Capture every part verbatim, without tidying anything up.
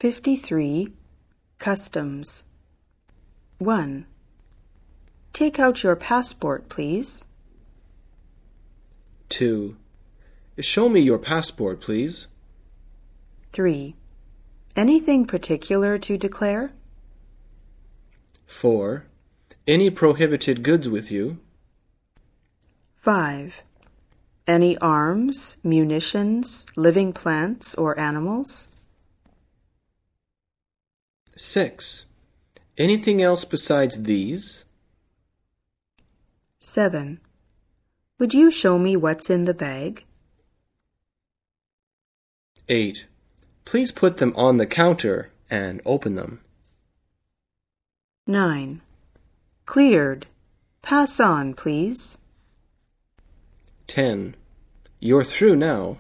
fifty-three. Customs. one. Take out your passport, please. two. Show me your passport, please. three. Anything particular to declare? four. Any prohibited goods with you? five. Any arms, munitions, living plants, or animals? six. Anything else besides these? seven. Would you show me what's in the bag? eight. Please put them on the counter and open them. nine. Cleared. Pass on, please. ten. You're through now.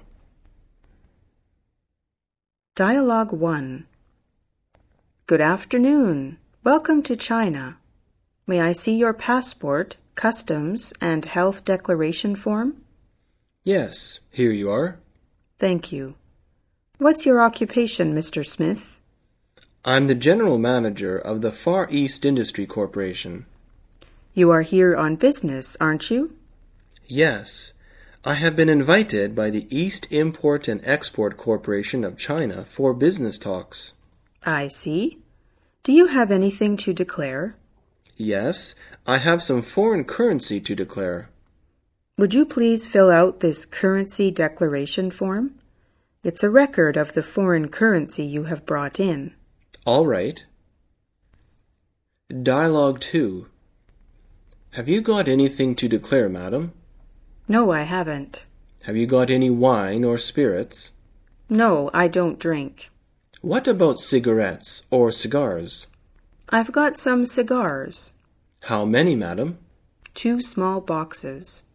Dialogue one. Good afternoon. Welcome to China. May I see your passport, customs, and health declaration form? Yes, here you are. Thank you. What's your occupation, Mister Smith? I'm the general manager of the Far East Industry Corporation. You are here on business, aren't you? Yes, I have been invited by the East Import and Export Corporation of China for business talks. I see. Do you have anything to declare? Yes, I have some foreign currency to declare. Would you please fill out this currency declaration form? It's a record of the foreign currency you have brought in. All right. Dialogue two. Have you got anything to declare, madam? No, I haven't. Have you got any wine or spirits? No, I don't drink. What about cigarettes or cigars? I've got some cigars. How many, madam? Two small boxes.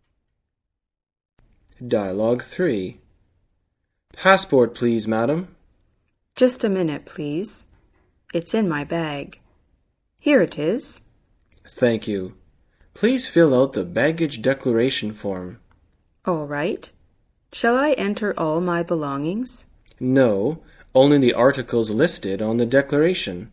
Dialogue three. Passport, please, madam. Just a minute, please. It's in my bag. Here it is. Thank you. Please fill out the baggage declaration form. All right. Shall I enter all my belongings? No, only the articles listed on the declaration.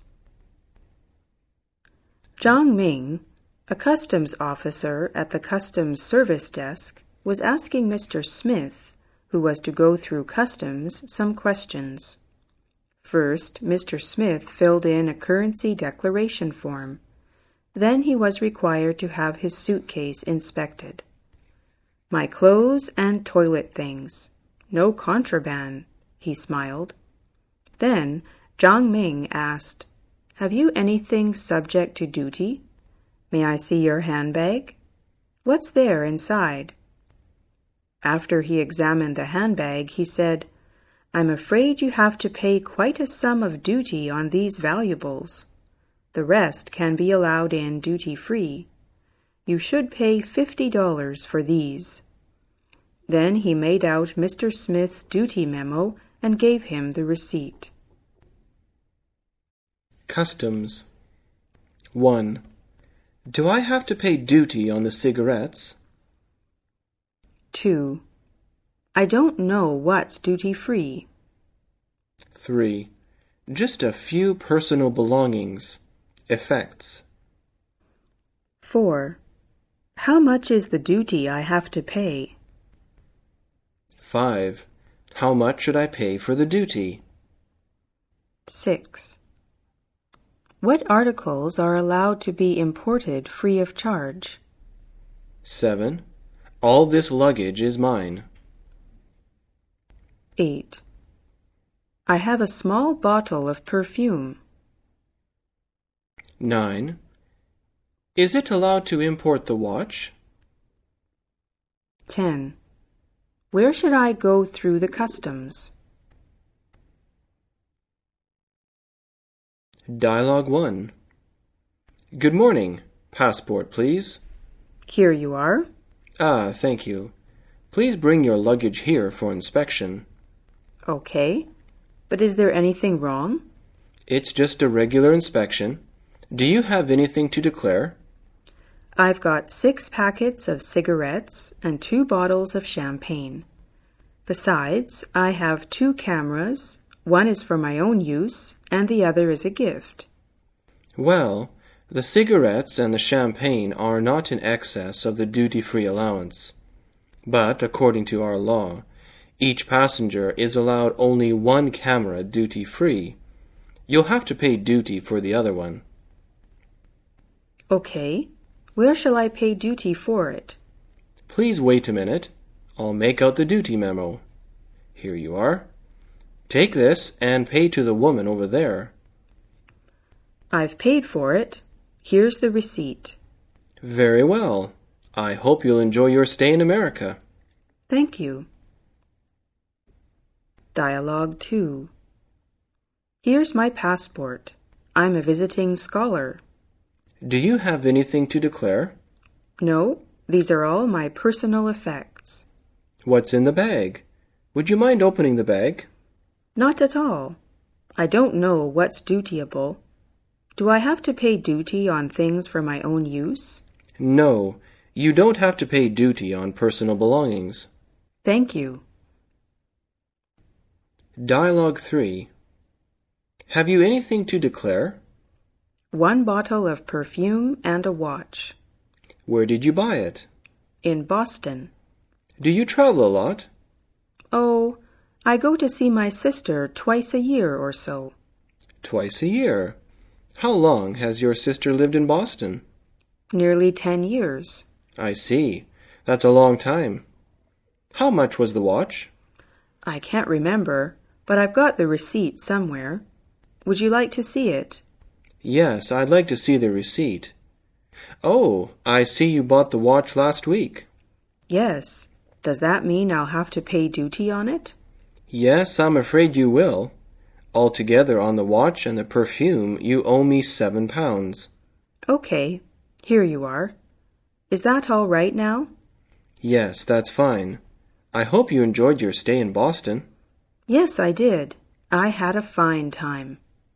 Zhang Ming, a customs officer at the customs service desk, was asking Mister Smith, who was to go through customs, some questions. First, Mister Smith filled in a currency declaration form. Then he was required to have his suitcase inspected. My clothes and toilet things. No contraband, he smiled. Then Zhang Ming asked, Have you anything subject to duty? May I see your handbag? What's there inside? After he examined the handbag, he said, I'm afraid you have to pay quite a sum of duty on these valuables. The rest can be allowed in duty-free. You should pay fifty dollars for these. Then he made out Mister Smith's duty memo and gave him the receipt. Customs. one. Do I have to pay duty on the cigarettes? two. I don't know what's duty-free. three. Just a few personal belongings. Effects. four. How much is the duty I have to pay? five. How much should I pay for the duty? six. What articles are allowed to be imported free of charge? seven. All this luggage is mine. eight. I have a small bottle of perfume. nine. Is it allowed to import the watch? ten. Where should I go through the customs? Dialogue one. Good morning. Passport, please. Here you are. Ah, thank you. Please bring your luggage here for inspection. Okay. But is there anything wrong? It's just a regular inspection. Do you have anything to declare? I've got six packets of cigarettes and two bottles of champagne. Besides, I have two cameras, One is for my own use, and the other is a gift. Well, the cigarettes and the champagne are not in excess of the duty-free allowance. But, according to our law, each passenger is allowed only one camera duty-free. You'll have to pay duty for the other one. Okay. Where shall I pay duty for it? Please wait a minute. I'll make out the duty memo. Here you are. Take this and pay to the woman over there. I've paid for it. Here's the receipt. Very well. I hope you'll enjoy your stay in America. Thank you. Dialogue two. Here's my passport. I'm a visiting scholar. Do you have anything to declare? No, these are all my personal effects. What's in the bag? Would you mind opening the bag? Not at all. I don't know what's dutiable. Do I have to pay duty on things for my own use? No, you don't have to pay duty on personal belongings. Thank you. Dialogue three. Have you anything to declare? One bottle of perfume and a watch. Where did you buy it? In Boston. Do you travel a lot? Oh, I go to see my sister twice a year or so. Twice a year. How long has your sister lived in Boston? Nearly ten years. I see. That's a long time. How much was the watch? I can't remember, but I've got the receipt somewhere. Would you like to see it? Yes, I'd like to see the receipt. Oh, I see you bought the watch last week. Yes. Does that mean I'll have to pay duty on it? Yes, I'm afraid you will. Altogether on the watch and the perfume, you owe me seven pounds. Okay. Here you are. Is that all right now? Yes, that's fine. I hope you enjoyed your stay in Boston. Yes, I did. I had a fine time.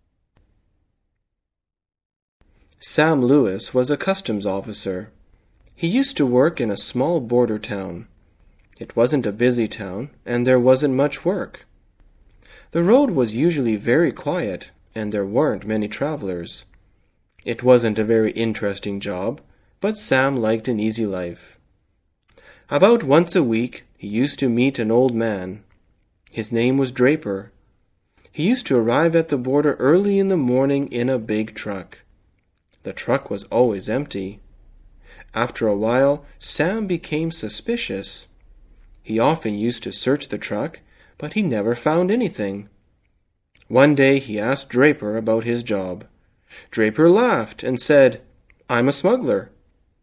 Sam Lewis was a customs officer. He used to work in a small border town. It wasn't a busy town, and there wasn't much work. The road was usually very quiet, and there weren't many travelers. It wasn't a very interesting job, but Sam liked an easy life. About once a week, he used to meet an old man. His name was Draper. He used to arrive at the border early in the morning in a big truck. The truck was always empty. After a while, Sam became suspicious. He often used to search the truck, but he never found anything. One day he asked Draper about his job. Draper laughed and said, "I'm a smuggler."